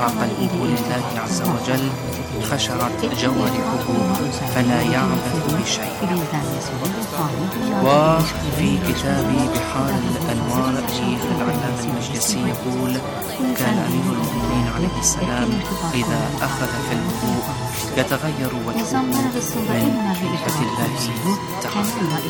خشع قلبه لله عز وجل خشعت جوارحه فلا يعبث بشيء. وفي كتاب بحار الأنوار للعلامة المجلسي يقول: كان أمير المؤمنين عليه السلام إذا أخذ في الوضوء يتغير وجهه من خيفة الله تعالى.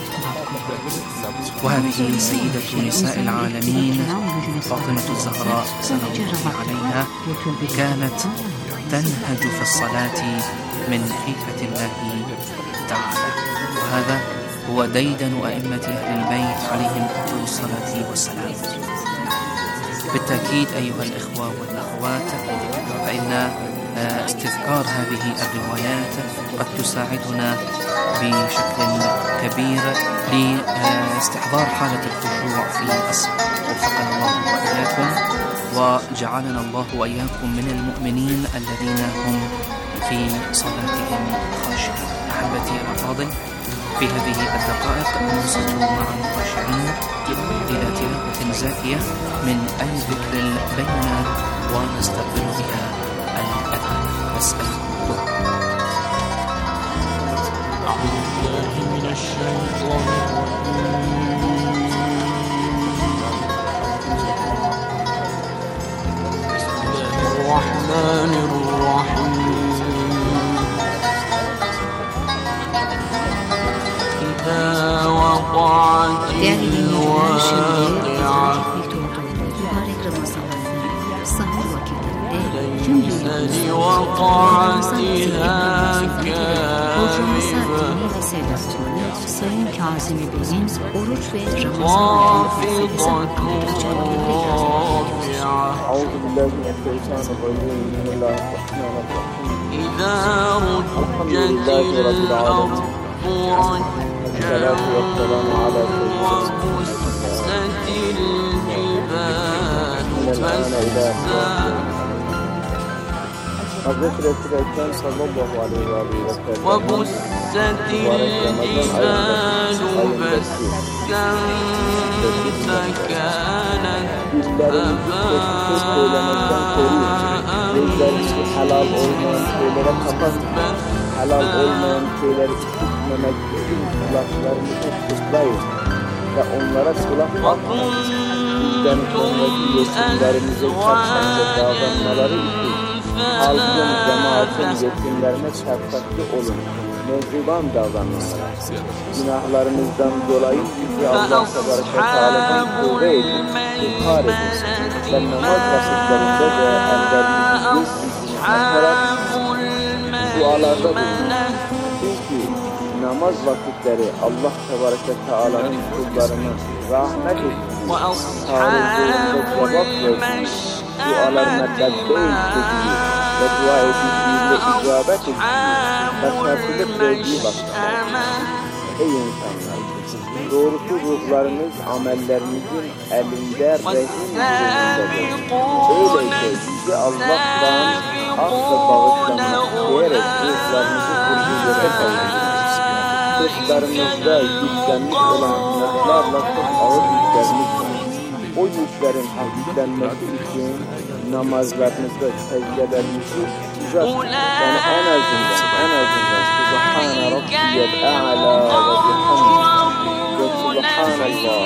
وهذه سيدة نساء العالمين فاطمة الزهراء سلام الله عليها كانت تنهج في الصلاة من خيفة الله تعالى. وهذا هو ديدن أئمة أهل البيت عليهم أفضل الصلاة والسلام. بالتأكيد أيها الإخوة والأخوات، فإن استذكار هذه الروايات قد تساعدنا بشكل كبير لاستحضار حالة الخشوع في الصلاة. وفقنا الله وإياكم وجعلنا الله وإياكم من المؤمنين الذين هم في صلاتهم خاشعين. أحبتي الأفاضل، في هذه الدقائق ننصت مع الخاشعين إلى تلاوة زاكية من أي ذكر بيننا ونستقبل بها الأذان. نسألكم أعوذ بالله من الشيطان الرحمن الرحيم. إذا وقعت الواقعة ليس لوقعتها كاذبة خافضة رافعة. أعوذ بالله من الشيطان الرجيم. بسم الله الرحمن الرحيم. إذا رجت الأرض والصلاة والسلام على وبست الجبال بسا. حضرت رسول الله صلى الله عليه وسلم وبست الجبال بسا فكانت halal olmayan şeylere kapat, halal olmayan şeyleri işitmemek için kulaklarımızı tıklayın ve onlara kulak bakmayın. Bizden sonraki yetimlerimize şefkatli davranmaları için halkın, cemaatin yetimlerine şefkatli olun. Mevzudan davranmaları. Günahlarınızdan dolayı bizi Allah Teala'dan tövbe edin, ithar edin. Ve namaz vakitlerinde de ellerinizi atarak dualarda bulunun. Çünkü namaz vakitleri Allah Teala'nın kullarının rahmet ettiği, çağrıldığında cevap verdiği, dualarına beddeyi çektiği ve dua edildiğinde icabet ettiği, başarısılık verdiği vakitler. Ey insanlar! Doğrusu ruhlarınız amellerinizin elinde rehin durumundadır. Öyleyse sizi Allah'tan af ve bağışlamak diyerek ruhlarınızı kurduğu yere koyun. Sırtlarınızda yüklenmiş olan günahlarla çok ağır yükleriniz var. O yüklerin hafiflenmesi için namazlarınızda secdelerinizi uzatın. Yani en azından Subhane Rabbiyel A'la ve bihamdihi ve Subhanallah.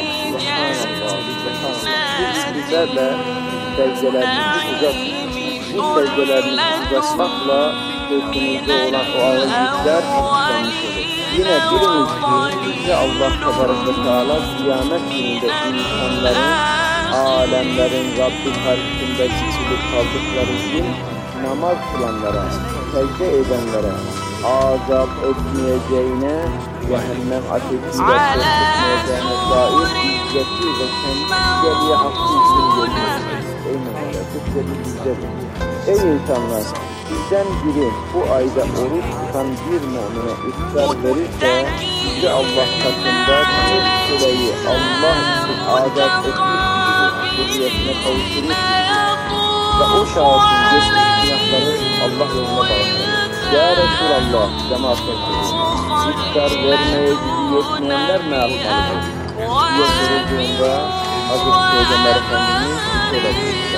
Bizlerle secdelerinizi uzatın. Bu secdelerinizi uzatmakla sırtınızda olan o ağır yükler hafiflenmiş olur. Yine biriniz ki Allah Teala kıyamet gününde insanların, alemlerin Rabbi karşısında dikilip kaldıkları gün namaz kılanlara, secde edenlere azap etmeyeceğine, cehennem ateşiyle korkutmayacağına dair izzeti ve kendisine hakkı için görüyoruz. Ey mübarek, bizdedir. Ey insanlar! Bizden biri bu ayda oruç tutan bir mümine iftar verirse, bizi Allah katında bir süreyi Allah için azat etmiş gibi hürriyetine kavuşturmuş ve o şahsın geçmiş günahları Allah yoluna bağışlanır. Ya Resulallah, cemaat bekliyoruz. İftar vermeye gücü yetmeyenler ne yapmalıdır? Diye sorulduğunda Hazreti Peygamber Efendimiz şöyle buyurdular.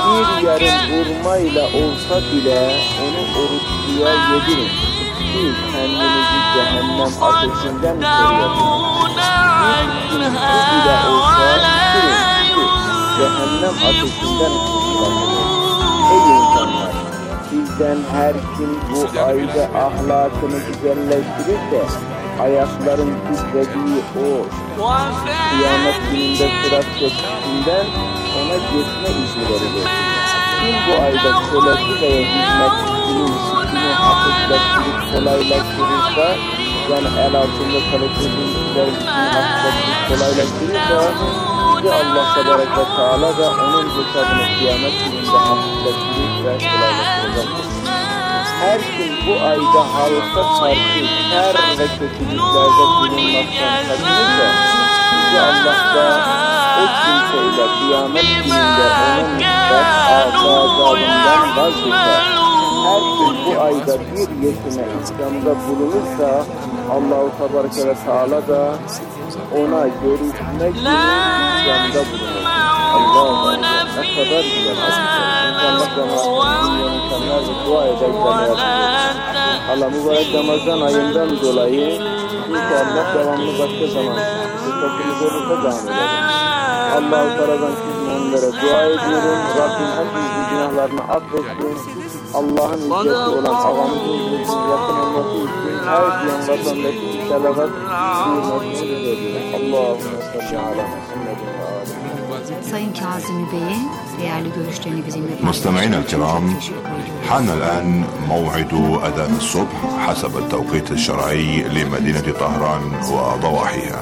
bir yarım hurmayla olsa bile onu oruçluya yedirin ki kendinizi cehennem ateşinden koruyasınız. Bir su bile olsa içirin ki cehennem ateşinden kurtulasınız. Ey insanlar! Sizden her kim bu ayda ahlakını güzelleştirirse, ayakların titrediği o kıyamet gününde sırat köprüsünden ona geçme izni verilir. Kim bu ayda kölesi veya hizmetçisinin işini hafifleştirip kolaylaştırırsa, yani el altında çalıştığın kişilerin işini hafifleştirip kolaylaştırırsa, Yüce Allah Tebarek ve Teala da onun hesabını kıyamet gününde hafifleştirip ve kolaylaştıracaktır. Her kim bu ayda halka karşı şer ve kötülüklerde bulunmaktan kaçınırsa, Yüce Allah da o kimseyle kıyamet gününde onun azabından vazgeçer. Her kim bu ayda bir yetime ikramda bulunursa, Allah-u Tebarek ve Teala da ona görüşmek için ikramda bulunur. Allah'a ne kadar güzel hadisler. İnşallah Ramazan insanlar dua ederken Allah mübarek Ramazan ayından dolayı inşallah devamlı başka zaman fırsatımız olursa devam edelim. Allah-u Teala'dan sizin onlara dua ediyorum. Rabbim hepimizin günahlarını affetsin. Allah'ın ücreti olan avamızın ücretinin yakın olması için her diyen vatandaşı salavat buyurmasını ediyorum. Allahümme salli ala Muhammedin ve aleyhi. Sayın Kazım Bey'e değerli görüşlerini bizimle مستمعينا الكرام حان الآن موعد أذان الصبح حسب التوقيت الشرعي لمدينة طهران وضواحيها.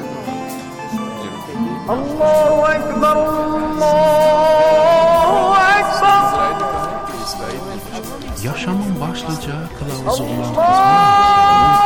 Allahu Ekber, Allahu Ekber. Yaşamın başlıca kılavuzu olan kelamında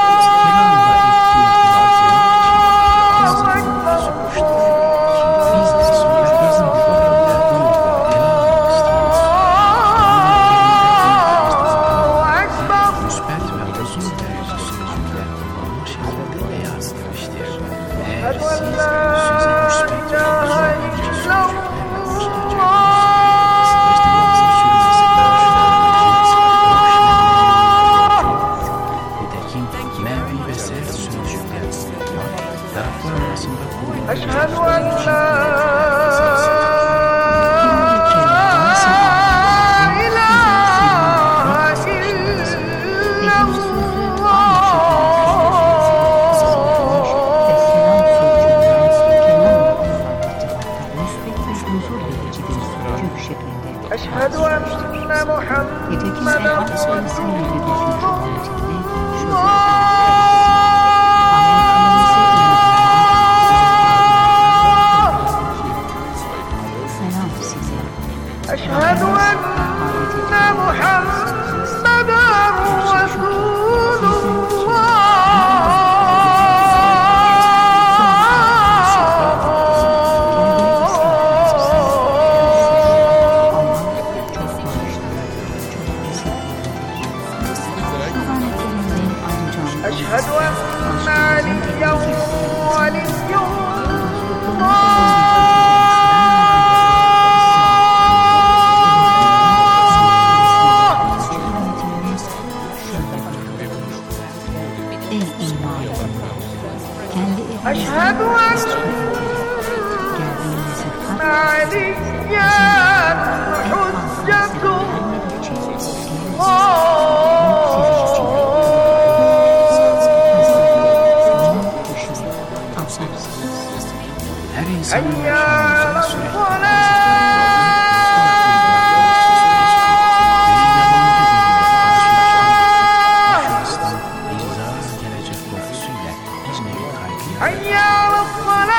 حي على الصلاة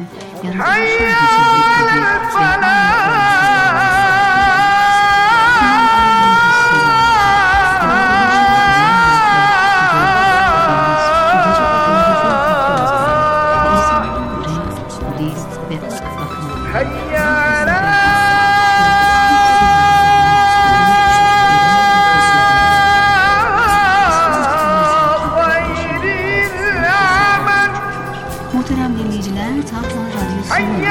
Muhterem dinleyiciler, Tahran Radyosu'nun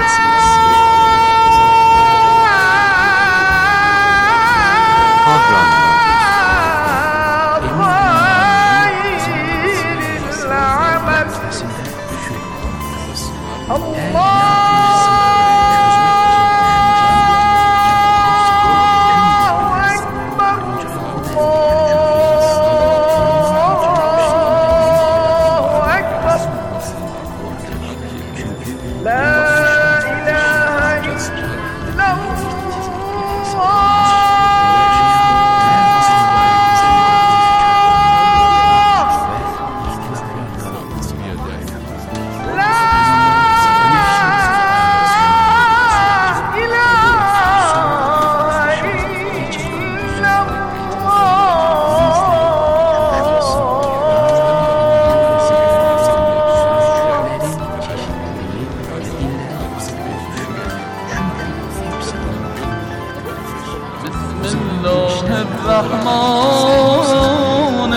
الرحمن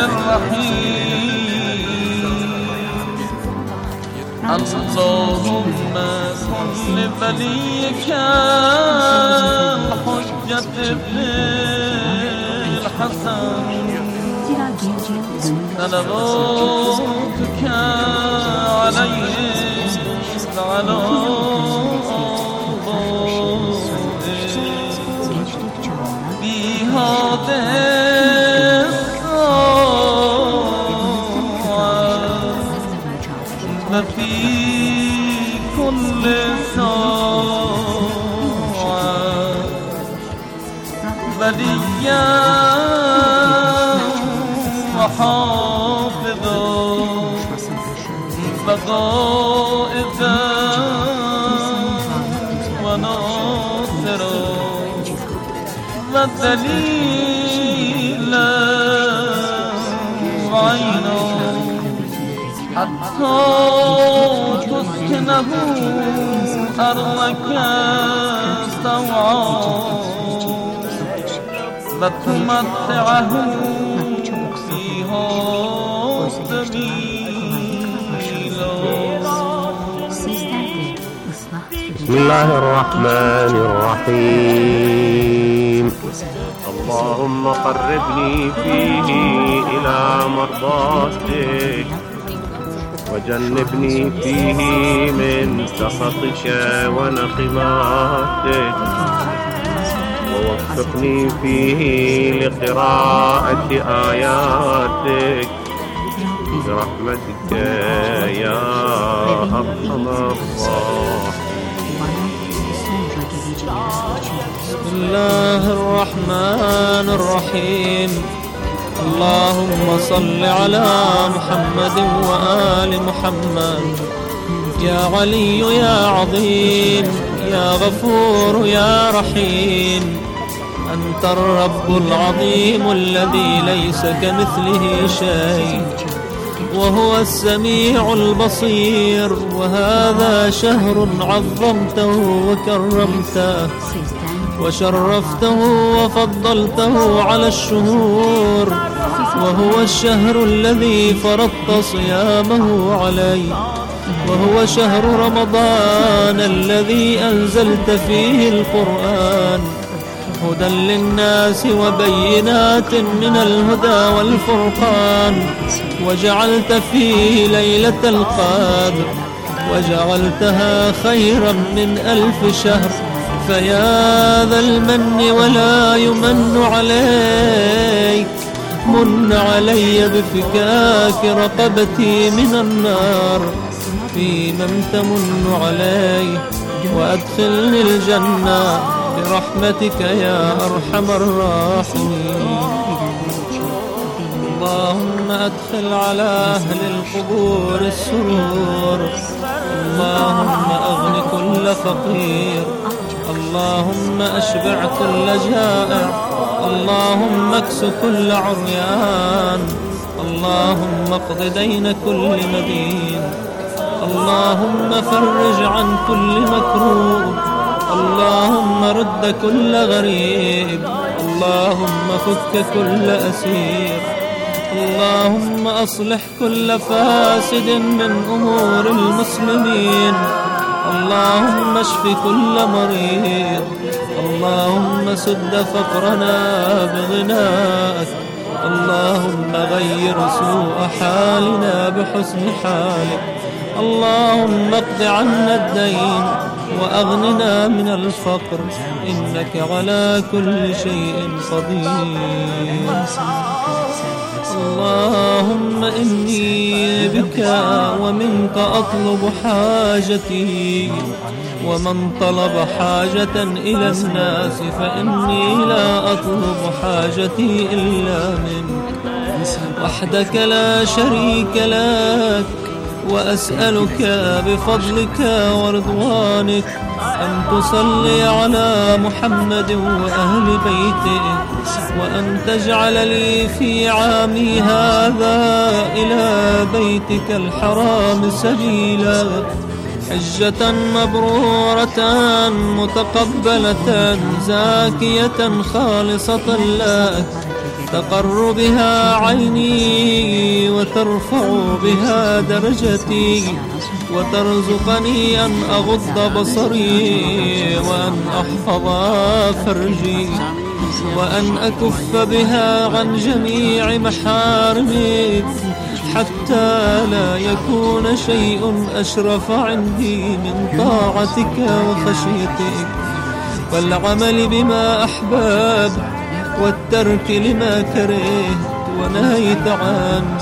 الرحيم اللهم كن لوليك الحجة ابن الحسن صلواتك عليه وعلى بهذا وفي كل ساعة وليا وحافظا وقائدا وناصرا والدليلا وعينا حتى تسكنه أرضك طوعا وتمتعه فيها جميلا. بسم الله الرحمن الرحيم. اللهم قربني فيه إلى مرضاتك وجنبني فيه من سخطك ونقماتك ووفقني فيه لقراءة آياتك برحمتك يا أرحم الراحمين. بسم الله الرحمن الرحيم. اللهم صل على محمد وآل محمد. يا علي يا عظيم يا غفور يا رحيم، أنت الرب العظيم الذي ليس كمثله شيء وهو السميع البصير. وهذا شهر عظمته وكرمته وشرفته وفضلته على الشهور، وهو الشهر الذي فرضت صيامه عليه، وهو شهر رمضان الذي أنزلت فيه القرآن هدى للناس وبينات من الهدى والفرقان، وجعلت فيه ليلة القدر وجعلتها خيرا من 1000 شهر. فيا ذا المن ولا يمن عليك، من علي بفكاك رقبتي من النار في من تمن عليه، وأدخلني الجنة برحمتك يا أرحم الراحمين. اللهم أدخل على أهل القبور السرور، اللهم أغن كل فقير، اللهم أشبع كل جائع، اللهم اكس كل عريان، اللهم اقض دين كل مدين، اللهم فرج عن كل مكروب، اللهم رد كل غريب، اللهم فك كل أسير، اللهم أصلح كل فاسد من أمور المسلمين، اللهم اشف كل مريض، اللهم سد فقرنا بغناك، اللهم غير سوء حالنا بحسن حالك، اللهم اقض عنا الدين وأغننا من الفقر، إنك على كل شيء قدير. اللهم إني بك ومنك أطلب حاجتي، ومن طلب حاجة إلى الناس فإني لا أطلب حاجتي إلا منك وحدك لا شريك لك، وأسألك بفضلك ورضوانك أن تصلي على محمد وأهل بيته، وأن تجعل لي في عامي هذا إلى بيتك الحرام سبيلا، حجة مبرورة متقبلة زاكية خالصة لك، تقر بها عيني وترفع بها درجتي، وترزقني أن أغض بصري، وأن أحفظ فرجي، وأن أكف بها عن جميع محارمك، حتى لا يكون شيء أشرف عندي من طاعتك وخشيتك، والعمل بما أحببت والترك لما كرهت ونهيت عنه،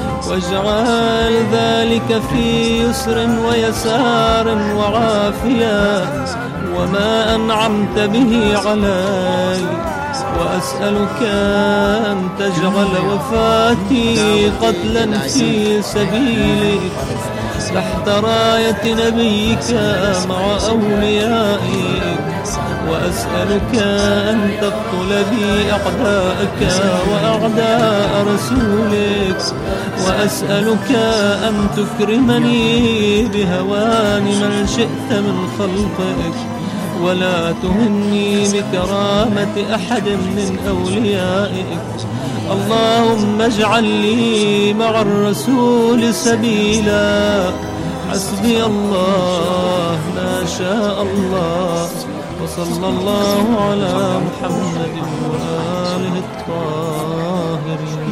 واجعل ذلك في يسر ويسار وعافية وما أنعمت به علي، وأسألك أن تجعل وفاتي قتلا في سبيلك تحت راية نبيك مع أوليائك، وأسألك أن تقتل بي أعداءك وأعداء رسولك، وأسألك أن تكرمني بهوان من شئت من خلقك، ولا تهني بكرامة أحد من أوليائك. اللهم اجعل لي مع الرسول سبيلا، حسبي الله ما شاء الله، وصلى الله على محمد وآله الطاهرين.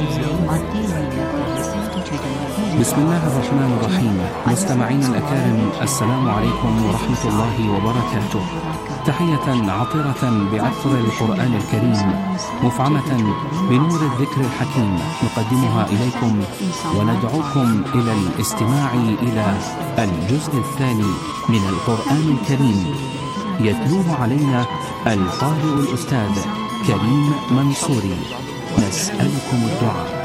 بسم الله الرحمن الرحيم. مستمعين الأكارم، السلام عليكم ورحمة الله وبركاته. تحية عطرة بعطر القرآن الكريم مفعمة بنور الذكر الحكيم نقدمها إليكم، وندعوكم إلى الاستماع إلى الجزء الثاني من القرآن الكريم، يتلوه علينا القارئ الأستاذ كريم منصوري. نسألكم الدعاء.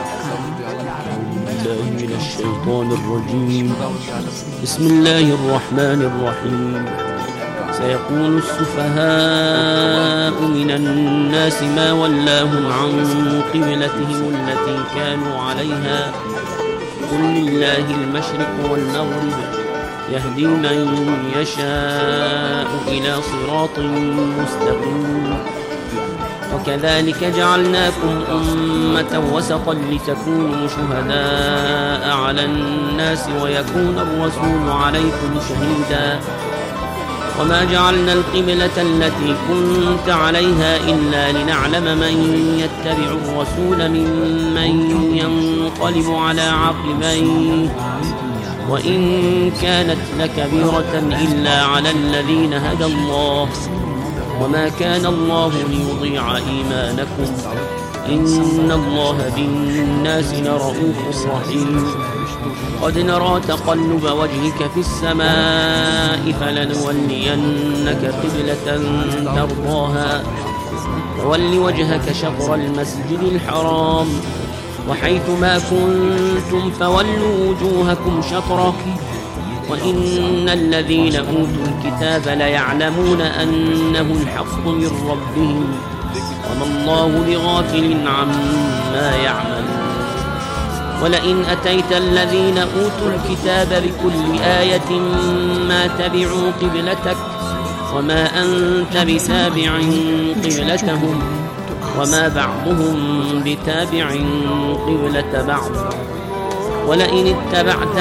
من الشيطان الرجيم. بسم الله الرحمن الرحيم. سيقول السفهاء من الناس ما ولاهم عن قبلتهم التي كانوا عليها، قل لله المشرق والمغرب يهدي من يشاء إلى صراط مستقيم. وكذلك جعلناكم أمة وسطا لتكونوا شهداء على الناس ويكون الرسول عليكم شهيدا. وما جعلنا القبلة التي كنت عليها إلا لنعلم من يتبع الرسول ممن ينقلب على عقبيه، وإن كانت لكبيرة إلا على الذين هدى الله، وما كان الله ليضيع إيمانكم، إن الله بالناس لرؤوف رحيم. قد نرى تقلب وجهك في السماء فلنولينك قبلة ترضاها، فول وجهك شطر المسجد الحرام، وحيث ما كنتم فولوا وجوهكم شطره، وإن الذين أوتوا الكتاب ليعلمون أنه الحق من ربهم وما الله بغافل عما يعملون. ولئن أتيت الذين أوتوا الكتاب بكل آية ما تبعوا قبلتك وما أنت بتابع قبلتهم وما بعضهم بتابع قبلة بعض. ولئن اتبعت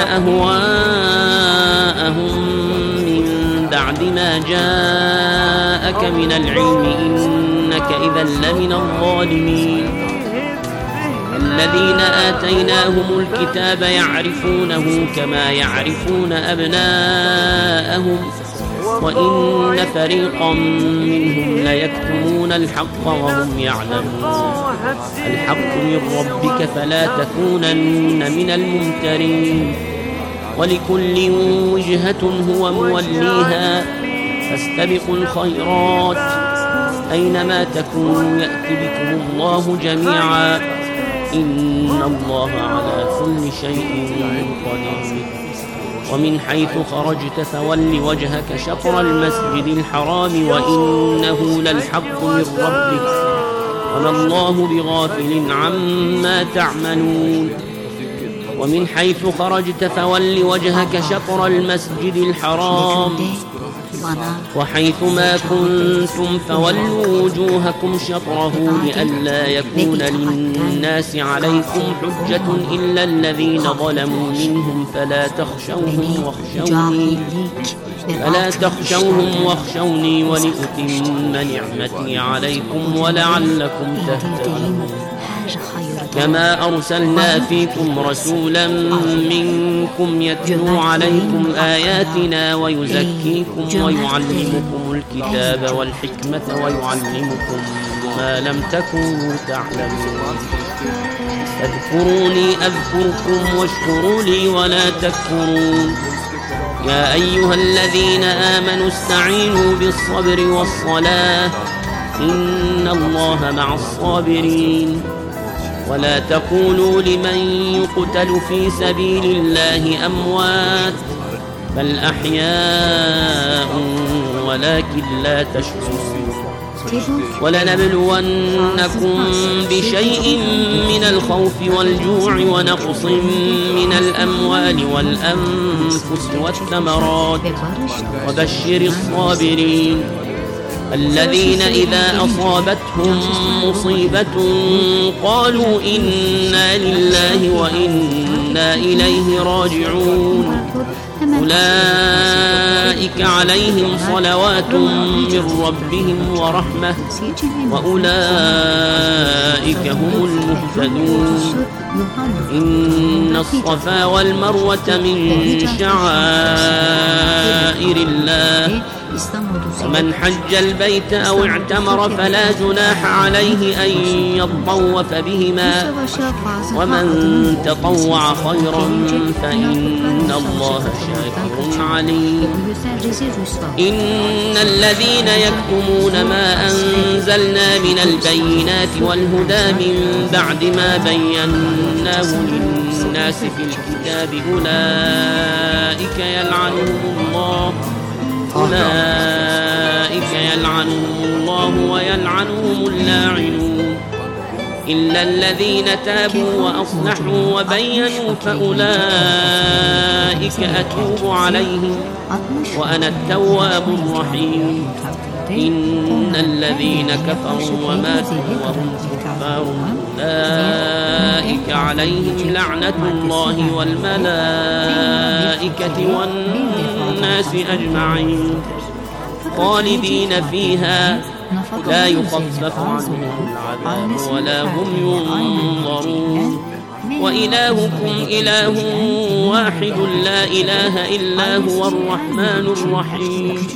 أهواءهم من بعد ما جاءك من العلم إنك إذا لمن الظالمين. الذين آتيناهم الكتاب يعرفونه كما يعرفون أبناءهم وإن فريقا منهم ليكتمون الحق وهم يعلمون. الحق من ربك فلا تكونن من الممترين. ولكل وجهة هو موليها فاستبقوا الخيرات أينما تكونوا يأتي بكم الله جميعا إن الله على كل شيء قدير. ومن حيث خرجت فول وجهك شطر المسجد الحرام وإنه للحق من ربك وما الله بغافل عما تعملون. ومن حيث خرجت فول وجهك شطر المسجد الحرام وحيث ما كنتم فولوا وجوهكم شطره لئلا يكون للناس عليكم حجة إلا الذين ظلموا منهم فلا تخشوهم واخشوني ولأتم نعمتي عليكم ولعلكم تهتدون. كما أرسلنا فيكم رسولا منكم يتلو عليكم آياتنا ويزكيكم ويعلمكم الكتاب والحكمة ويعلمكم ما لم تكونوا تعلمون. فاذكروني أذكركم واشكروا لي ولا تكفرون. يا أيها الذين آمنوا استعينوا بالصبر والصلاة إن الله مع الصابرين. ولا تقولوا لمن يقتل في سبيل الله أموات بل أحياء ولكن لا تشعرون. ولنبلونكم بشيء من الخوف والجوع ونقص من الأموال والأنفس والثمرات وبشر الصابرين الذين إذا أصابتهم مصيبة قالوا إنا لله وإنا إليه راجعون. أولئك عليهم صلوات من ربهم ورحمة وأولئك هم المهتدون. إن الصفا والمروة من شعائر الله ومن حج البيت أو اعتمر فلا جناح عليه أن يطوف بهما ومن تطوع خيرا فإن الله شاكر عليم. إن الذين يكتمون ما أنزلنا من البينات والهدى من بعد ما بيناه للناس في الكتاب أولئك يلعنهم الله ويلعنهم اللاعنون إلا الذين تابوا وأصلحوا وبينوا فأولئك أتوب عليهم وأنا التواب الرحيم. إن الذين كفروا وماتوا وهم كفار أولئك عليهم لعنة الله والملائكة والناس أجمعين خالدين فيها لا يخفف عنهم العذاب ولا هم ينظرون. وإلهكم إله واحد لا إله إلا هو الرحمن الرحيم.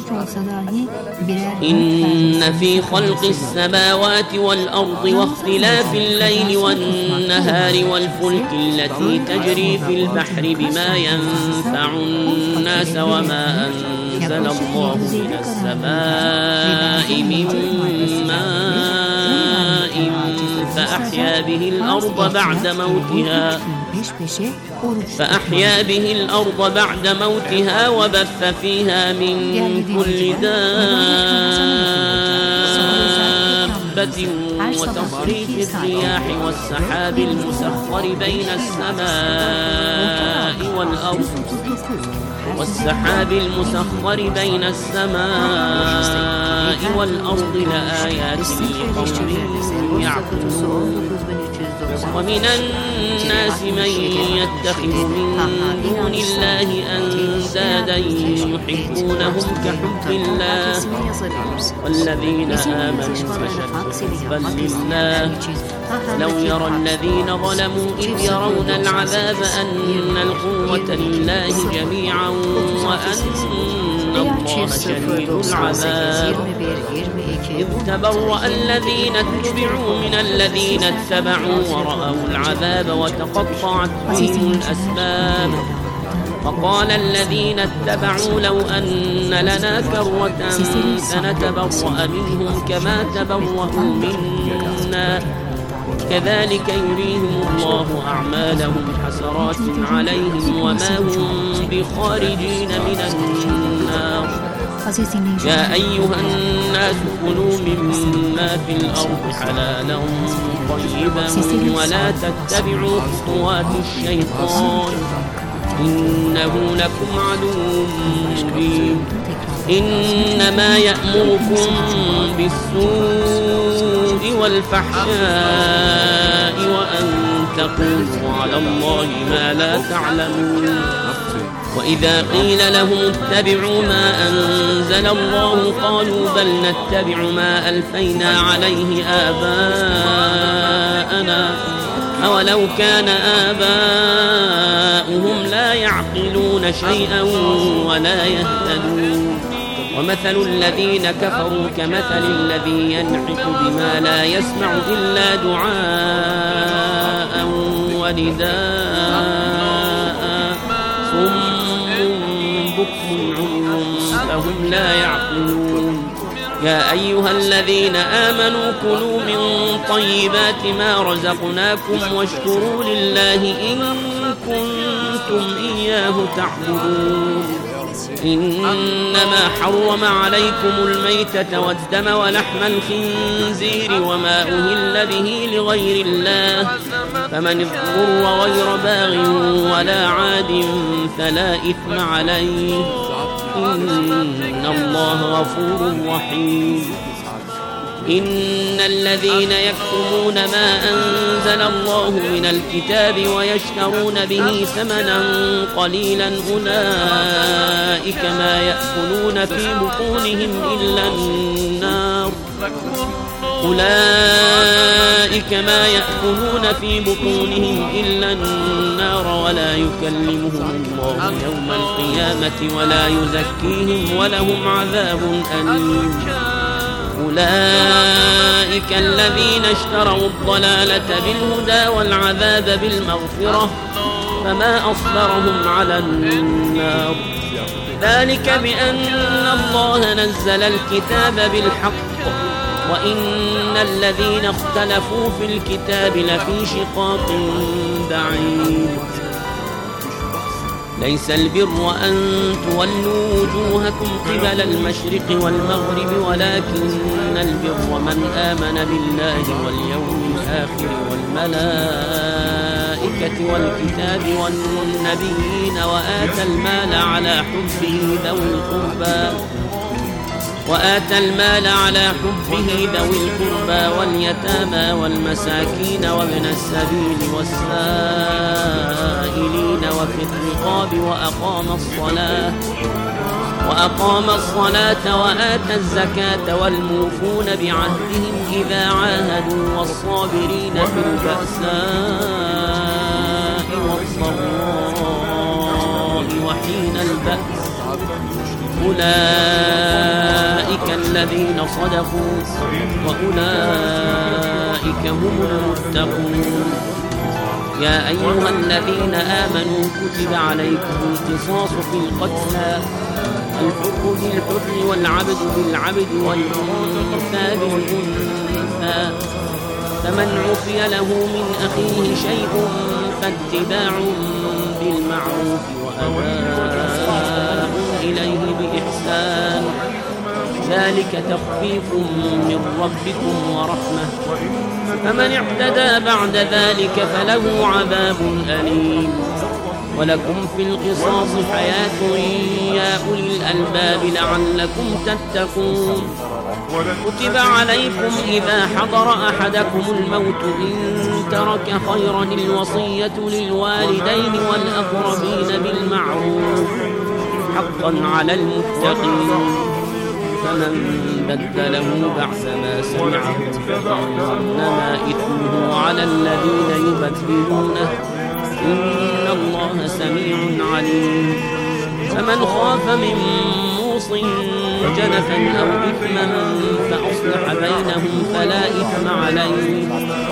إن في خلق السماوات والأرض واختلاف الليل والنهار والفلك التي تجري في البحر بما ينفع الناس وما أنزل الله من السماء من ماء فأحيا به الأرض بعد موتها وبث فيها من كل دابة وتصريف الرياح والسحاب المسخر بين السماء والأرض لآيات لقوم يعقلون. ومن الناس من يتخذ من دون الله أندادا يحبونهم كحب الله والذين آمنوا أشد حبا لله. لو يرى الذين ظلموا إذ يرون العذاب أن القوة لله جميعا وأن الله شديد العذاب. إذ تبرأ الذين اتبعوا من الذين اتبعوا ورأوا العذاب وتقطعت بهم الأسباب. وقال الذين اتبعوا لو أن لنا كرة فنتبرأ منهم كما تبرأوا منا كذلك يريهم الله أعمالهم حسرات عليهم وما هم بخارجين من النار. يا أيها الناس كلوا مما في الأرض حلالا طيبا ولا تتبعوا خطوات الشيطان إنه لكم عدو مبين. إنما يأمركم بالسوء والفحشاء وأن تقولوا على الله ما لا تعلمون. وإذا قيل لهم اتبعوا ما أنزل الله قالوا بل نتبع ما ألفينا عليه آباءنا أولو كان آباؤهم لا يعقلون شيئا ولا يهتدون. ومثل الذين كفروا كمثل الذي ينعق بما لا يسمع إلا دعاء ونداء صم بكم عمي فهم لا يعقلون. يا أيها الذين آمنوا كلوا من طيبات ما رزقناكم واشكروا لله إن كنتم إياه تعبدون. إنما حرم عليكم الميتة والدم ولحم الخنزير وما أهل به لغير الله فمن اضطر غير باغ ولا عاد فلا إثم عليه إن الله غفور رحيم. إن الذين يكتمون ما أنزل الله من الكتاب ويشترون به ثمنا قليلا أولئك ما يأكلون في بطونهم إلا النار ولا يكلمهم الله يوم القيامة ولا يزكيهم ولهم عذاب أليم. أولئك الذين اشتروا الضلالة بالهدى والعذاب بالمغفرة فما أصبرهم على النار. ذلك بأن الله نزل الكتاب بالحق وإن الذين اختلفوا في الكتاب لفي شقاق بعيد. ليس البر أن تولوا وجوهكم قبل المشرق والمغرب ولكن البر من آمن بالله واليوم الآخر والملائكة والكتاب والنبيين وآتى المال على حبه ذوي القربى واليتامى والمساكين وابن السبيل والسائلين وفي الرقاب وأقام الصلاة وآتى الزكاة والموفون بعهدهم إذا عاهدوا والصابرين في البأساء والضراء وحين البأس أولئك الذين صدقوا وأولئك هم المتقون. يا أيها الذين آمنوا كتب عليكم القصاص في القتلى الحر بالحر والعبد بالعبد والأنثى بالأنثى فمن عفي له من أخيه شيء فاتباع بالمعروف وأداء إليه بإحسان ذلك تخفيف من ربكم ورحمة فمن اعتدى بعد ذلك فله عذاب أليم ولكم في القصاص حياة يا أولي الألباب لعلكم تتقون كتب عليكم إذا حضر أحدكم الموت إن ترك خيرا الوصية للوالدين والأقربين بالمعروف حقا على المتقين فمن بدله بعدما سمعه فإنما إثمه على الذين يبدلونه إن الله سميع عليم فمن خاف من موص جنفا أو إثما فأصلح بينهم فلا إثم عليه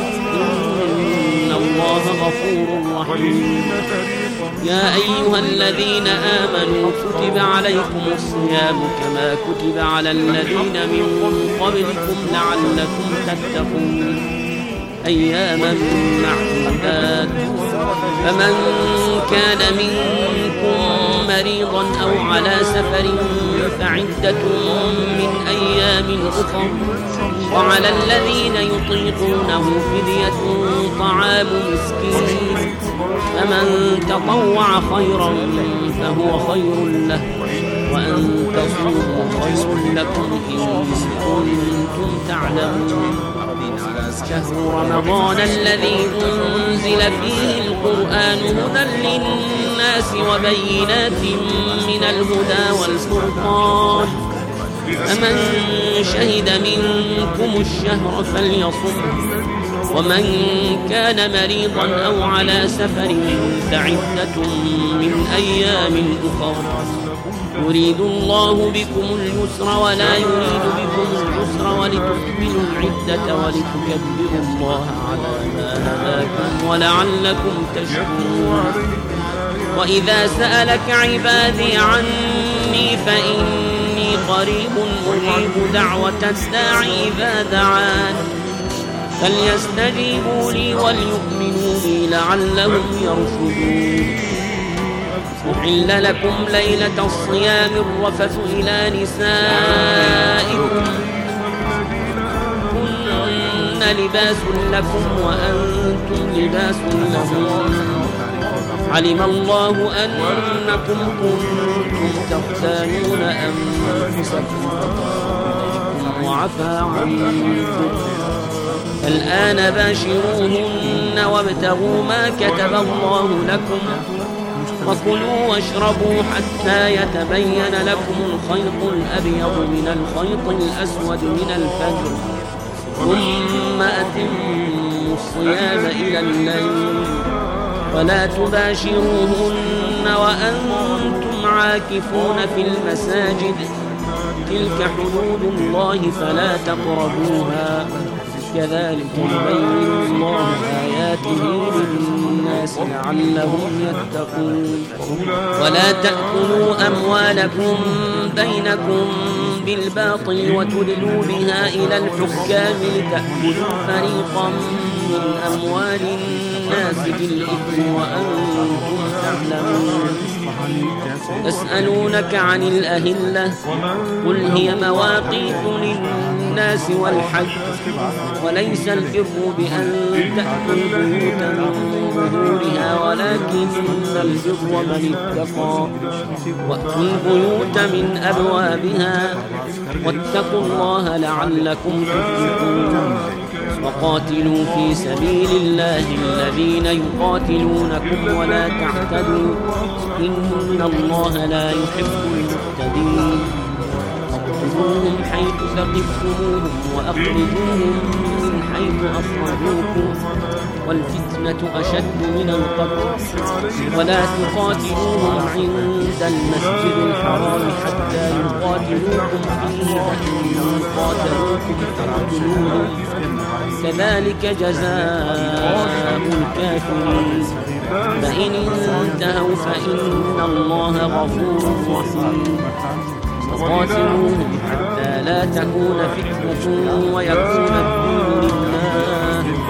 إن الله غفور رحيم يا أيها الذين آمنوا كتب عليكم الصيام كما كتب على الذين من قبلكم لعلكم تتقون أياما معدودات فمن كان منكم مريضا أو على سفر فعدة من أيام أخر وعلى الذين يطيقونه فدية طعام مسكين فمن تطوع خيرا فهو خير له وأن تصوموا خير لكم إن كنتم تعلمون شهر رمضان الذي أنزل فيه القرآن هدى للناس وبينات من الهدى والفرقان فمن شهد منكم الشهر فليصمه ومن كان مريضا أو على سفر فعدة من أيام أخر يريد الله بكم اليسر ولا يريد بكم العسر ولتكملوا العدة ولتكبروا الله على ما هداكم ولعلكم تشكرون وإذا سألك عبادي عني فإني قريب أجيب دعوة الداع إذا دعان فليستجيبوا لي وليؤمنوا بي لعلهم يرشدون أحل لكم ليلة الصيام الرفث إلى نسائكم هن لباس لكم وأنتم لباس لهم علم الله أنكم كنتم تختانون أنفسكم وعفى عنكم الآن باشروهن وابتغوا ما كتب الله لكم وكلوا واشربوا حتى يتبين لكم الخيط الأبيض من الخيط الأسود من الفجر ثم أتموا الصيام إلى الليل ولا تباشروهن وأنتم عاكفون في المساجد تلك حدود الله فلا تقربوها كذلك يبين الله آياته للناس لعلهم يتقون ولا تأكلوا أموالكم بينكم بالباطل وتدلوا بها إلى الحكام لتأكلوا فريقا من أموال الناس بالإثم وأنتم تعلمون يسألونك عن الأهلة قل هي مواقيت للناس والحج وليس البر بأن تأتوا البيوت من ظهورها ولكن البر من اتقى وأتوا البيوت من أبوابها واتقوا الله لعلكم تفلحون وقاتلوا في سبيل الله الذين يقاتلونكم ولا تعتدوا إن الله لا يحب المعتدين اقتلوهم حيث ثقفتموهم وأخرجوهم من حيث أخرجوكم والفتنة أشد من القتل ولا تقاتلوهم عند المسجد الحرام حتى يقاتلوكم فيه فإن قاتلوكم فاقتلوهم كذلك جزاء الكافرين فإن انتهوا فإن الله غفور رحيم وقاتلوهم حتى لا تكون فتنة ويكون الدين لله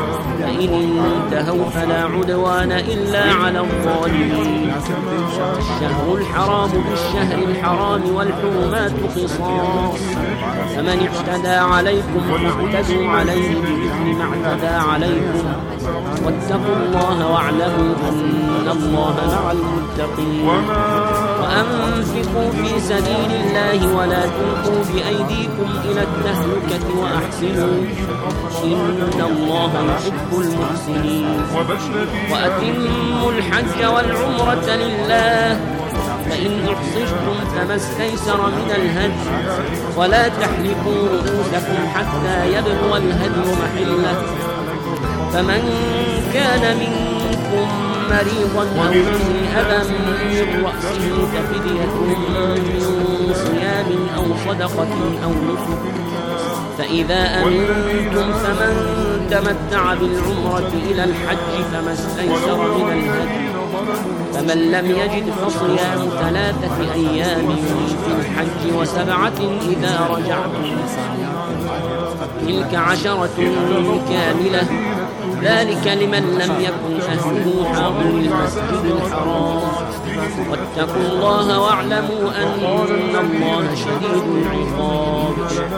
فإن انتهوا فلا عدوان إلا على الظالمين. الشهر الحرام بالشهر الحرام والحرمات قصاص، فمن اعتدى عليكم فاعتدوا عليه بمثل ما اعتدى عليكم، واتقوا الله واعلموا أن الله مع المتقين. وأنفقوا في سبيل الله ولا تلقوا بأيديكم إلى التهلكة وأحسنوا إن الله يحب المحسنين. وأتموا الحج والعمرة لله، فإن أحصجتم فما استيسر من الهدي، ولا تحلقوا رؤوسكم حتى يبلغ الهدي محله، فمن كان منكم مريضا أو به أذى من رأسه ففدية من صيام أو صدقة أو نسك، فإذا أمنتم فمن تمتع بالعمرة إلى الحج فما استيسر من الهدي، فمن لم يجد فصيام 3 أيام في الحج و7 إذا رجعتم، تلك 10 كاملة، ذلك لمن لم يكن أهله حاضر المسجد الحرام. واتقوا الله واعلموا أن الله شديد العقاب.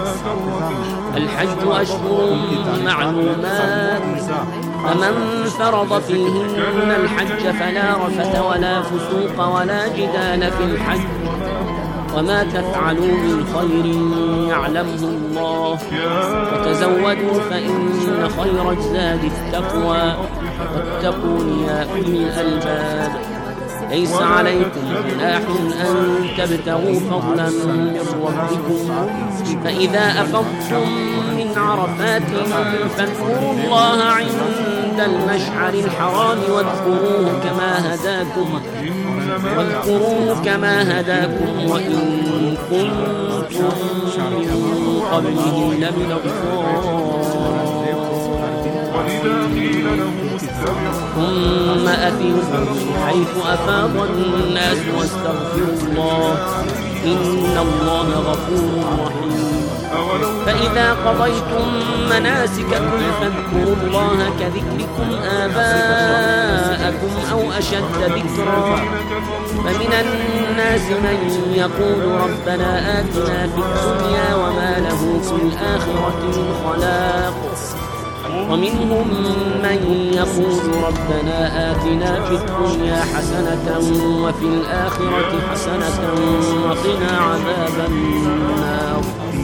الحج أشهر معلومات، فمن فرض فيهن الحج فلا رفث ولا فسوق ولا جدال في الحج، وما تفعلوا من خير يعلمه الله، وتزودوا فإن خير الزاد التقوى، واتقون يا أولي الألباب. ليس عليكم جناح أن تبتغوا فضلا من ربكم، فإذا أفضتم من عرفات فاذكروا الله عند المشعر الحرام واذكروه كما هداكم وإن كنتم من قبله لمن الضالين. ثم أفيضوا حيث أفاض الناس واستغفروا الله إن الله غفور رحيم. فإذا قضيتم مناسككم فاذكروا الله كذكركم آباءكم أو أشد ذكرا. فمن الناس من يقول ربنا آتنا في الدنيا وما له في الآخرة من خلاق، ومنهم من يقول ربنا آتنا في الدنيا حسنة وفي الآخرة حسنة وقنا عذاب النار.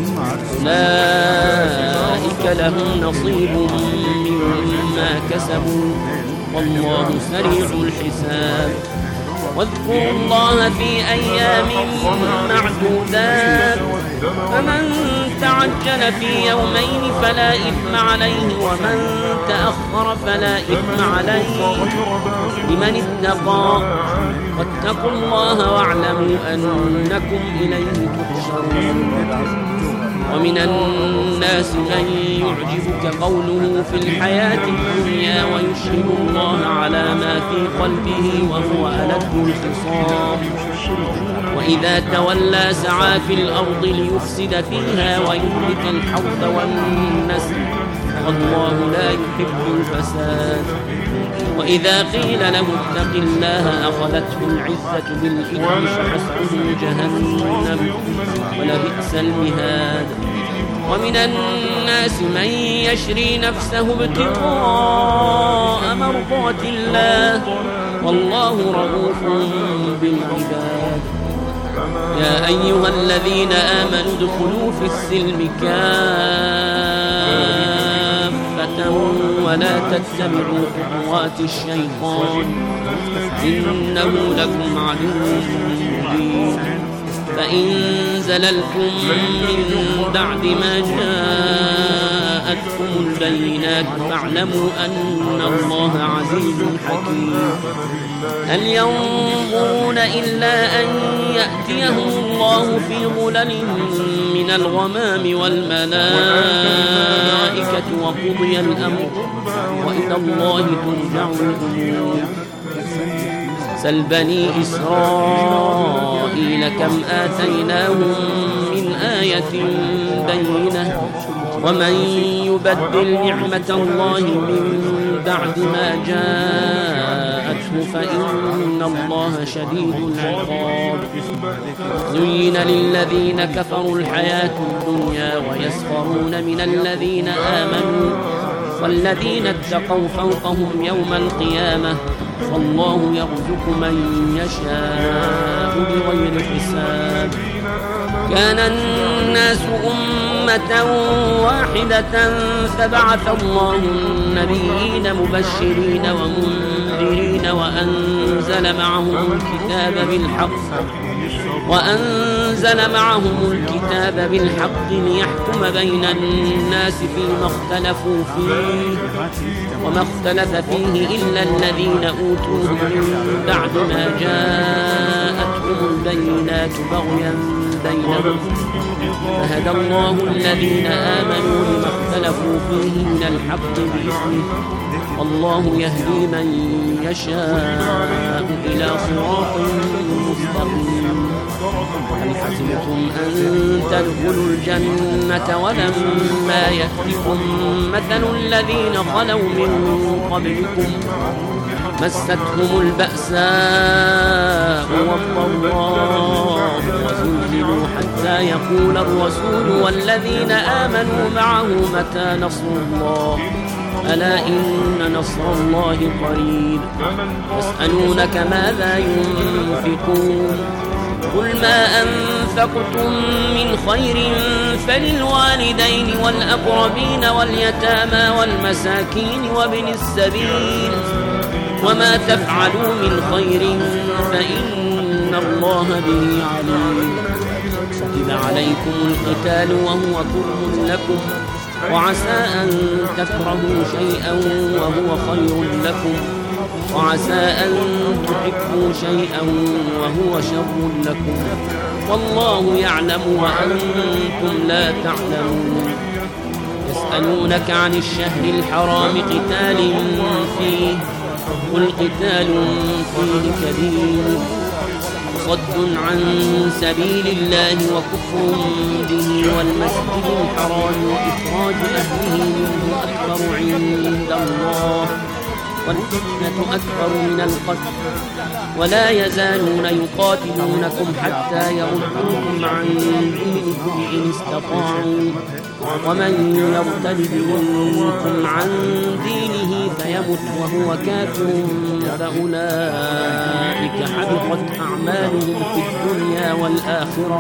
أولئك لهم نصيب مما كسبوا والله سريع الحساب. واذكروا الله في أيام معدودات، فمن تعجل في يومين فلا إثم عليه، ومن تأخر فلا إثم عليه لمن اتقى. واتقوا الله واعلموا أنكم إليه تحشرون. ومن الناس من يعجبك قوله في الحياة الدنيا ويشهد الله على ما في قلبه وهو ألد الخصام، وإذا تولى سعى في الأرض ليفسد فيها ويهلك الحرث والنسل والله لا يحب الفساد. وإذا قيل له اتق الله أخذته العزة بالإثم فحسبه جهنم ولبئس المهاد. ومن الناس من يشري نفسه ابتغاء مرضات الله والله رؤوف بالعباد. يا أيها الذين آمنوا ادخلوا في السلم كافة ولا تتبعوا خطوات الشيطان إنه لكم عدو مبين. فإن زللتم من بعد ما جاءتكم البينات فاعلموا أن الله عزيز حكيم. هل ينظرون إلا أن يأتيهم الله في ظلل من الغمام والملائكة وقضي الأمر وإلى الله ترجع الأمور. سل بني إسرائيل كم آتيناهم من آية بينة ومن يبدل نعمة الله من بعد ما جاءته فإن الله شديد العقاب. زين للذين كفروا الحياة الدنيا ويسخرون من الذين آمنوا والذين اتقوا فوقهم يوم القيامة والله يرزق من يشاء بغير حساب. كان الناس أمة واحدة فبعث الله النبيين مبشرين ومنذرين وأنزل معهم الكتاب بالحق ليحكم بين الناس فيما اختلفوا فيه وما اختلف فيه إلا الذين أوتوه من بعد ما جاءتهم البينات بغيا بينهم فهدى الله الذين آمنوا لما اختلفوا فيه من الحق بإذنه والله يهدي من يشاء إلى صراط مستقيم. هل حسبتم أن تدخلوا الجنة ولما يأتكم مثل الذين خلوا من قبلكم مستهم البأساء والضراء وزلزلوا حتى يقول الرسول والذين آمنوا معه متى نصر الله ألا إن نصر الله قريب. يسألونك ماذا ينفقون قل ما أنفقتم من خير فللوالدين والأقربين واليتامى والمساكين وابن السبيل وما تفعلوا من خير فإن الله به عليم. كتب عليكم القتال وهو كره لكم وعسى أن تكرهوا شيئا وهو خير لكم وعسى أن تحبوا شيئا وهو شر لكم والله يعلم وأنتم لا تعلمون. يسألونك عن الشهر الحرام قتال فيه قل قتال فيه كبير صد عن سبيل الله وكفر به والمسجد الحرام وإخراج أهله منه أكبر عند الله والفتنة أكبر من القتل ولا يزالون يقاتلونكم حتى يردوكم عن دينكم إن استطاعوا ومن يرتد منكم عن دينه فيمت وهو كافر فأولئك حبطت أعمالهم في الدنيا والآخرة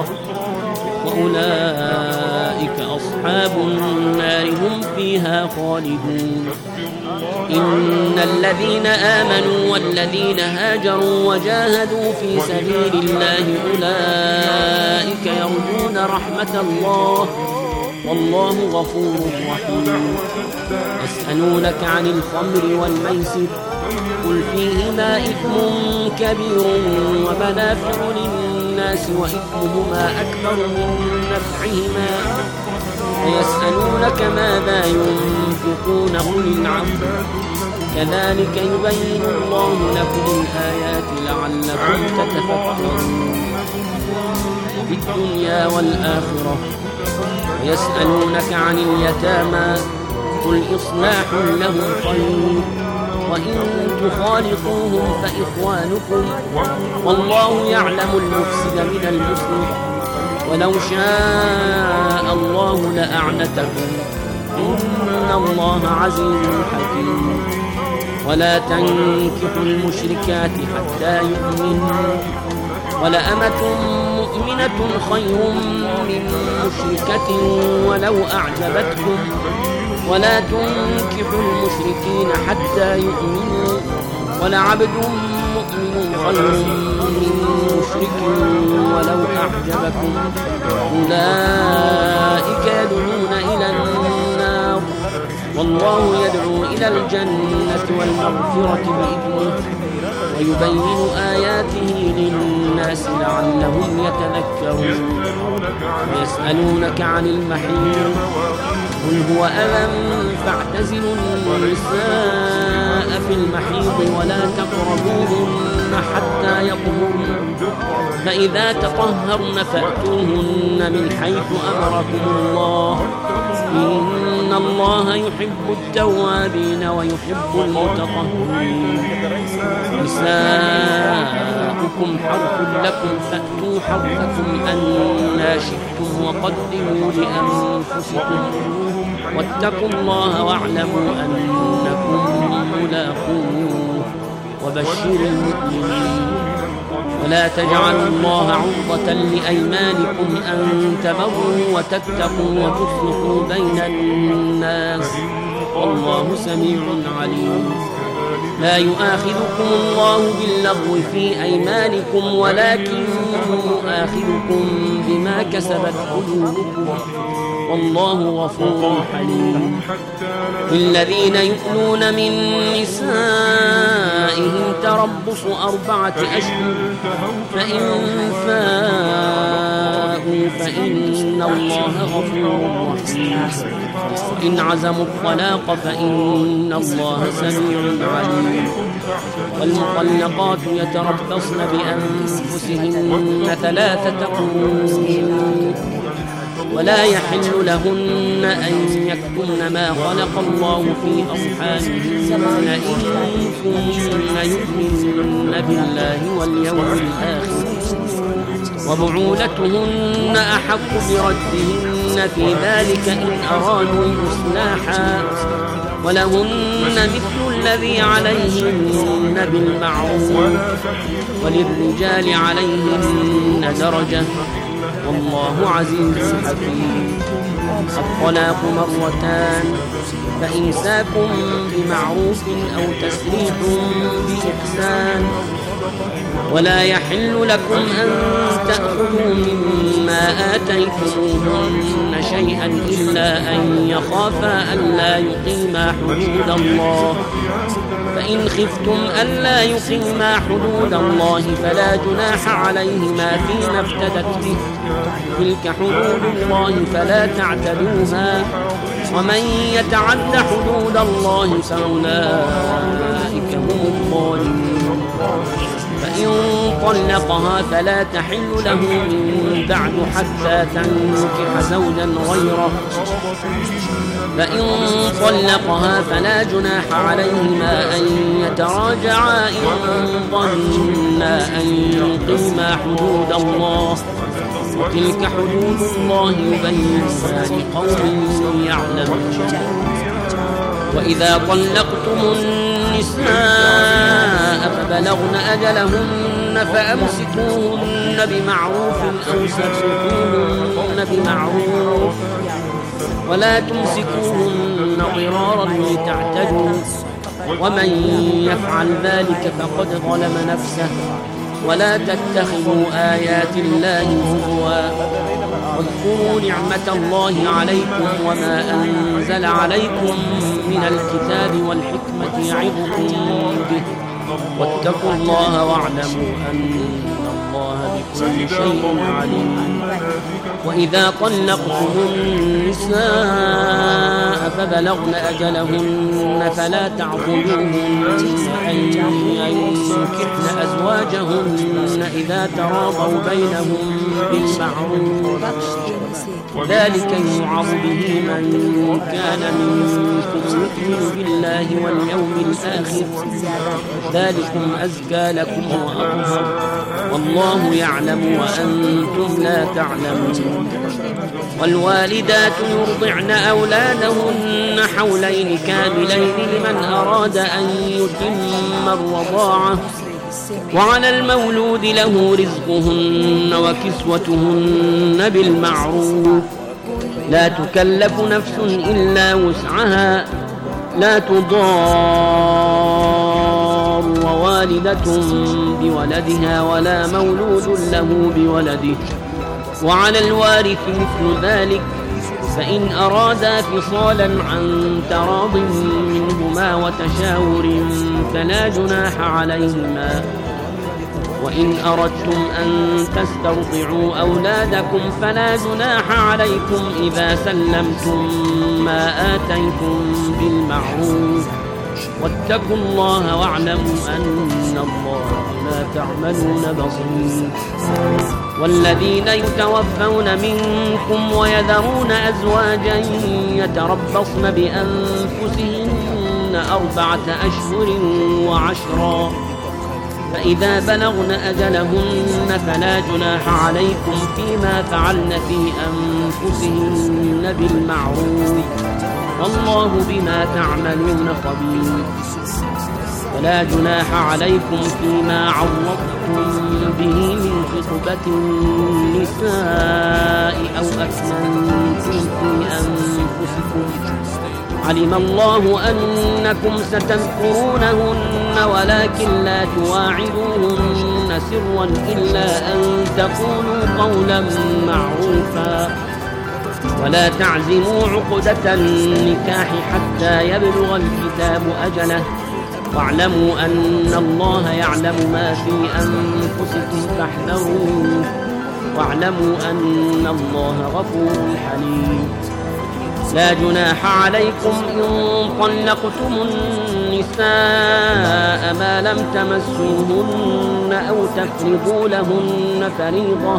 وأولئك أصحاب النار هم فيها خالدون. إن الذين آمنوا والذين هاجروا وجاهدوا في سبيل الله أولئك يرجون رحمة الله والله غفور رحيم. يسألونك عن الخمر والميسر قل فيهما إثم كبير ومنافع للناس وإثمهما أكبر من نفعهما ويسألونك ماذا ينفقون قل العفو كذلك يبين الله لكم الآيات لعلكم تتفكرون في الدنيا والآخرة. ويسألونك عن اليتامى قل إصلاح لهم خير وإن تخالطوهم فإخوانكم والله يعلم المفسد من المصلح ولو شاء الله لأعنتكم إن الله عزيز حكيم. ولا تنكحوا المشركات حتى يؤمنوا ولأمة مؤمنة خير من مشركة ولو أعجبتكم ولا تنكحوا المشركين حتى يؤمنوا ولعبد مؤمن خير من مشرك ولو أعجبكم أولئك يدعون إلى النار والله يدعو إلى الجنة والمغفرة بإذنه ويبين آياته للناس لعلهم يتذكرون. ويسألونك عن المحيض قل هو أذى فاعتزلوا النساء في المحيض ولا تقربوهن حتى يطهرن فإذا تطهرن فأتوهن من حيث أمركم الله إن الله يحب التوابين ويحب المتطهرين. نساؤكم حرث لكم فأتوا حرثكم أنى شئتم وقدموا لأنفسكم واتقوا الله واعلموا أنكم ملاقوه وبشر المؤمنين. ولا تجعلوا الله عرضة لأيمانكم أن تبروا وتتقوا وتصلحوا بين الناس والله سميع عليم. لا يؤاخذكم الله باللغو في أيمانكم ولكن يؤاخذكم بما كسبت قلوبكم والله غفور حليم. للذين يؤلون من نسائهم تربص 4 أشهر فإن فاءوا فإن الله غفور رحيم. وإن عزموا الطلاق فإن الله سميع عليم. والمطلقات يتربصن بأنفسهن 3 قروء ولا يحل لهن أن يكتمن ما خلق الله في أرحامهن إن كن يؤمن بالله واليوم الآخر وبعولتهن أحق بردهن في ذلك إن أرادوا إصلاحا ولهن مثل الذي عليهن بالمعروف وللرجال عليهن درجة والله عزيز حكيم. الطلاق 2 فإمساك بمعروف أو تسريح بإحسان. ولا يحل لكم أن تأخذوا مما آتيتموهن شيئا إلا أن يخافا ألا يقيما حدود الله. فإن خفتم ألا يقيما حدود الله فلا جناح عليهما فيما افتدت به. تلك حدود الله فلا تعتدوها ومن يتعد حدود الله فأولئك هم الظالمون. فإن طلقها فلا تحل له من بعد حتى تنكح زوجا غيره. فإن طلقها فلا جناح عليهما أن يتراجعا إن ظنا أن يقيما حدود الله وتلك حدود الله يبينها لقوم يعلمون. وإذا طلقتم النساء فبلغن أجلهن فأمسكوهن بمعروف أو سرحوهن بمعروف ولا تمسكوهن ضرارا لتعتدوا ومن يفعل ذلك فقد ظلم نفسه. ولا تتخذوا آيات الله هزوا واذكروا نعمة الله عليكم وما أنزل عليكم من الكتاب والحكمة يعظكم به واتقوا الله واعلموا أن الله بكل شيء عليم. وإذا طلقتم النساء فبلغن أجلهن فلا تعضلوهن أن ينكحن أزواجهن إذا تراضوا بينهم بالمعروف ذلك يوعظ به من كان منكم يؤمن بالله واليوم الآخر ذلكم أزكى لكم وأطهر والله يعلم وأنتم لا تعلمون. والوالدات يرضعن أولادهن حولين كاملين لمن أراد أن يتم الرضاعة وعلى المولود له رزقهن وكسوتهن بالمعروف لا تكلف نفس إلا وسعها لا تضار ووالدة بولدها ولا مولود له بولده وعلى الوارث مثل ذلك فإن أرادا فصالا عن تراض منهما وتشاور فلا جناح عليهما. وإن أردتم أن تسترضعوا أولادكم فلا جناح عليكم إذا سلمتم ما آتيتم بالمعروف واتقوا الله واعلموا أن الله بما تعملون بصير. والذين يتوفون منكم ويذرون أزواجا يتربصن بأنفسهن 4 أشهر و10، فإذا بلغن أجلهن فلا جناح عليكم فيما فعلن في أنفسهن بالمعروف، والله بما تعملون خبير. فلا جناح عليكم فيما عرضتم به من خطبة النساء أو أكننتم في أنفسكم، علم الله أنكم ستذكرونهن ولكن لا تواعدوهن سرا إلا أن تقولوا قولا معروفا، ولا تعزموا عقدة النكاح حتى يبلغ الكتاب أجله، واعلموا أن الله يعلم ما في أنفسكم فاحذروه، واعلموا أن الله غفور حليم. لا جناح عليكم إن طلقتم النساء ما لم تمسوهن أو تفرضوا لهن فريضة،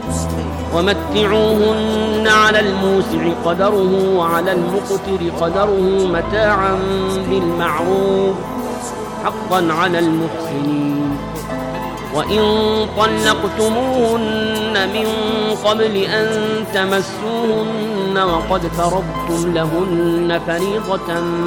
ومتعوهن على الموسع قدره وعلى المقتر قدره متاعا بالمعروف حقا على المحسنين. وإن طلقتموهن من قبل أن تمسوهن وقد فرضتم لهن فريضة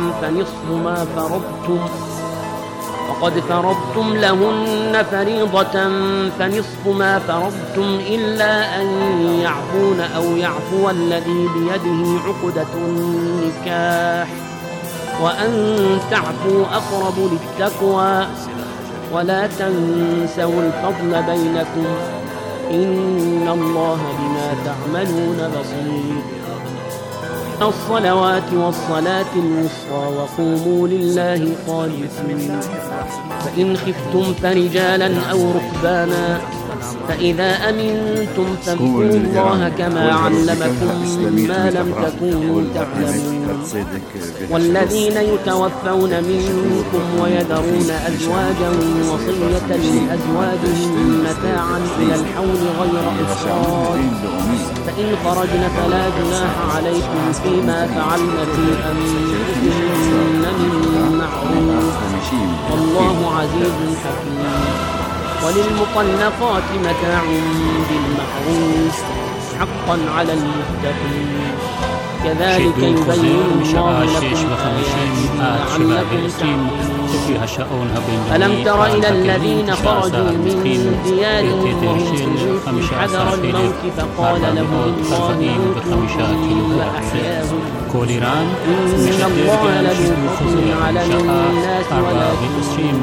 فنصف ما فرضتم إلا أن يعفون أو يعفو الذي بيده عقدة النكاح، وأن تعفوا أقرب للتقوى، ولا تنسوا الفضل بينكم، إن الله بما تعملون بصير. الصلوات والصلاة الوسطى وقوموا لله قانتين. فإن خفتم فرجالا أو ركبانا، فإذا أمنتم فاذكروا الله كما علمكم ما لم تكونوا تعلمون. والذين يتوفون منكم ويذرون أزواجا وصية لأزواجهم متاعا إلى الحول غير إخراج، فإن خرجن فلا جناح عليكم فيما فعلن في أنفسهن من معروف، والله عزيز حكيم. وللمطلقات متاع بالمعروف حقا على المتقين، كذلك يبين الله لكم آياته لعلكم تعقلون. ألم تر إلى الذين خرجوا من ديارهم وهم حذر الموت فقال لهم الله موتوا ثم أحياهم، إن الله لذو فضل على الناس ولكن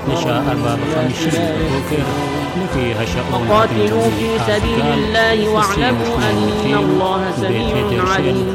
وقاتلوا في سبيل الله واعلموا أن الله سميع عليم.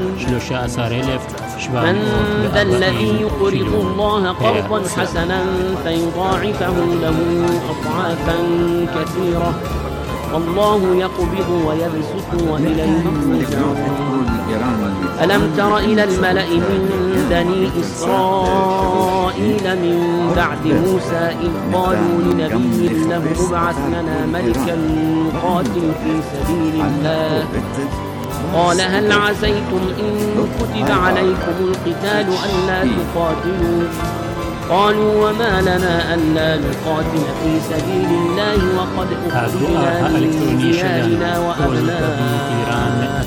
من ذا الذي يقرض الله قرضا حسنا فيضاعفه له أضعافا كثيرة، والله يقبض ويبسط وإليه يرجعون. ألم تر إلى الملأ من بني إسرائيل من بعد موسى إذ قالوا لنبي له ابعث لنا ملكا نقاتل في سبيل الله، قال هل عسيتم إن كتب عليكم القتال ألا تقاتلوا؟ قالوا وما لنا ألا نقاتل في سبيل الله وقد أخرجنا من ديارنا وأبنائنا،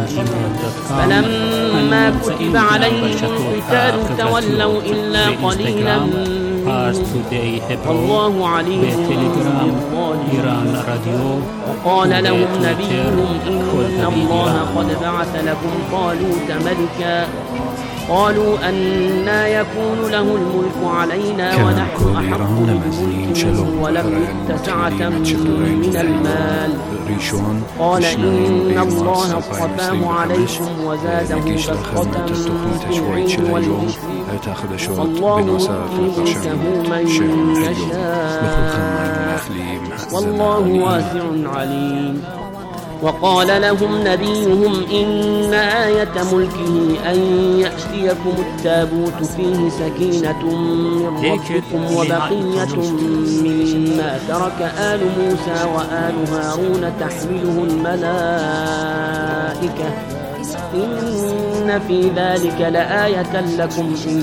فلما كتب عليهم القتال تولوا إلا قليلا منهم، والله عليم بالظالمين. وقال لهم نبيهم إن الله قد بعث لكم طالوت ملكا، قالوا أنى يكون له الملك علينا ونحن أحق بالملك منه ولم يؤت سعة من المال، قال إن الله اصطفاه عليكم وزاده بسطة في العلم والجسم، والله يؤتي ملكه من يشاء، والله واسع عليم. وقال لهم نبيهم إن آية ملكه أن يأتيكم التابوت فيه سكينة من ربكم وبقية مما ترك آل موسى وآل هارون تحمله الملائكة إن في ذلك لآية لكم إن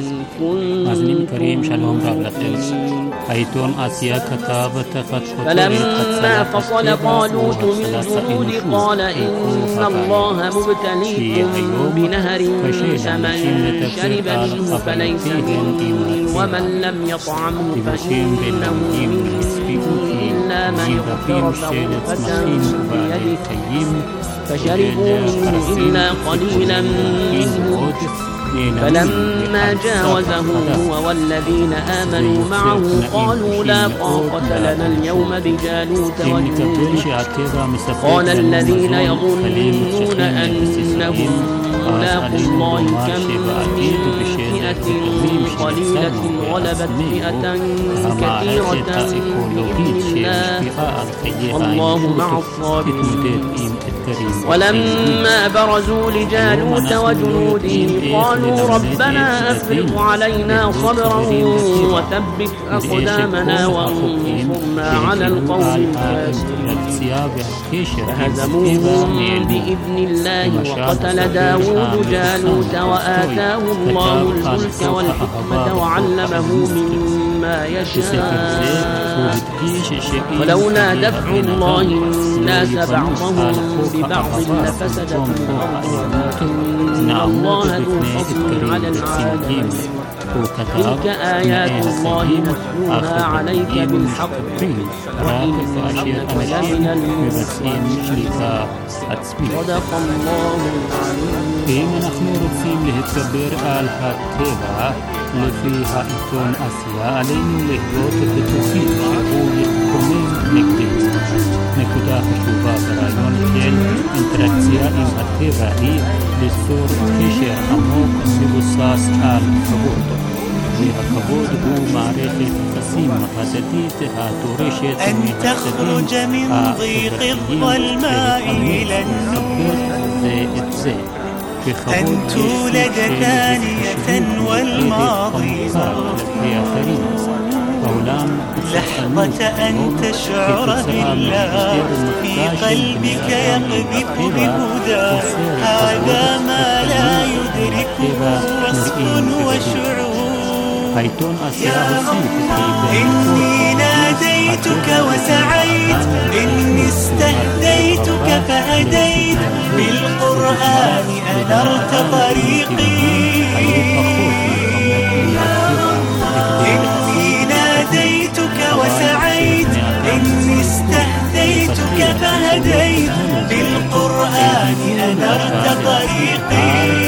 فلما فصل طالوت بالجنود قال إن الله مبتليكم بنهر فمن شرب منه فليس مني ومن لم يطعمه فإنه مني إلا من اغترف غرفة بيده فشربوا منه إلا قليلا منهم فلما جاوزه هو والذين آمنوا معه قالوا لا طاقة لنا اليوم بجالوت وجنوده قال الذين يظنون أنهم ملاقوا الله كم من فئة قليلة غلبت فئة كثيرة بإذن الله والله مع الصابرين ولما برزوا لجالوت وجنوده قالوا ربنا أفرغ علينا صبرا وثبت أقدامنا وانصرنا على القوم الكافرين فهزموهم بإذن الله وقتل داود جالوت وآتاه الله الملك والحكمة وعلمه مما يشاء ولولا دفع الله الناس بعضهم ببعض لفسدت الأرض ولكن الله ذو فضل على العالمين تلك آيات الله نتلوها عليك بالحق وإنك لمن المرسلين صدق الله العظيم. نحن רוצים להתגבר על הטבע לפי העיתון עשייה עלינו להיות בטוחים שהוא יתקומם נגדנו. נקודה חשובה ברעיון של אינטראקציה עם הטבע היא ליצור קשר עמוק מבוסס על כבוד. והכבוד הוא מערכת יחסים הדדית הדורשת מהצדדים החברתיים לכבד זה את זה. أن تولد ثانية والماضي لحظة أن تشعر بالله في قلبك يقذف بهداه هذا ما لا يدركه وصف وشعور يا رب إني ناديتك وسعيت إني استهديتك فهديت بالقرآن أنرت طريقي إني ناديتك وسعيت إني استهديتك فهديت بالقرآن أنرت طريقي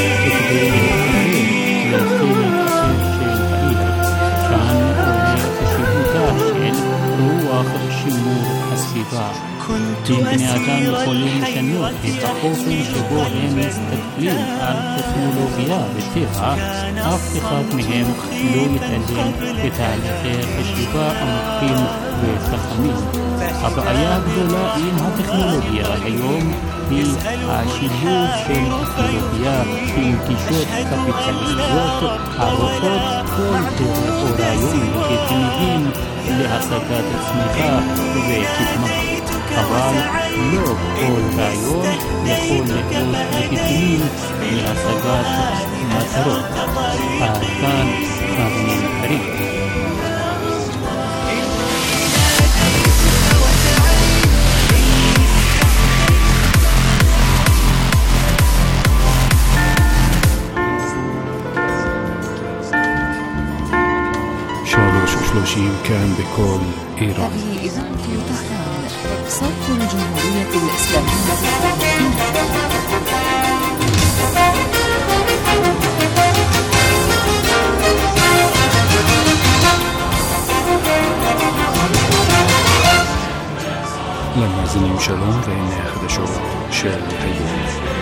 בני אדם יכולים לשנות את האופן שבו הם מסתכלים על טכנולוגיה וטבע, אף אחד מהם לא יתעלם בתהליכי חשיבה עמוקים וחכמים. הבעיה הגדולה עם הטכנולוגיה היום היא השילוב של טכנולוגיה עם גישות קפיטליסטיות הרוכות כל דרך או רעיון לגיטימיים להשגת צמיחה וקדמה. אבל לא כל רעיון יכול להיות לגיטימי להשגת מטרות. עד כאן מאזינים יקרים. כאן בכל איראן. هذه إذاعة طهران صوت الجمهورية الإسلامية למאזינים שלום והנה החדשות של היום.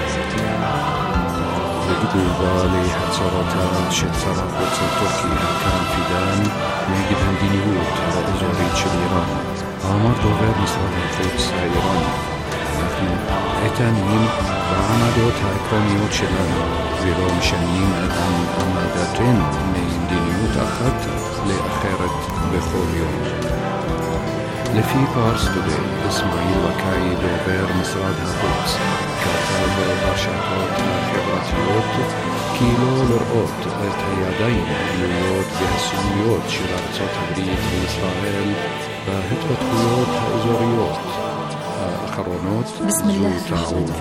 בתגובה להצהרתה של שר החוץ הטורקי חאקן פידאן נגד המדיניות האזורית של איראן, אמר דובר משרד החוץ האיראני: אנחנו אנחנו איתנים בעמדות העקרוניות שלנו, ולא משנים את עמדתנו ממדיניות אחת לאחרת בכל יום. לפי פארס טודיי, אסמאעיל וקאי, דובר משרד החוץ, כתב ברשתות החברתיות כי לא לראות את הידיים הגלויות והסמויות של ארצות הברית וישראל בהתפתחויות האזוריות האחרונות זו טעות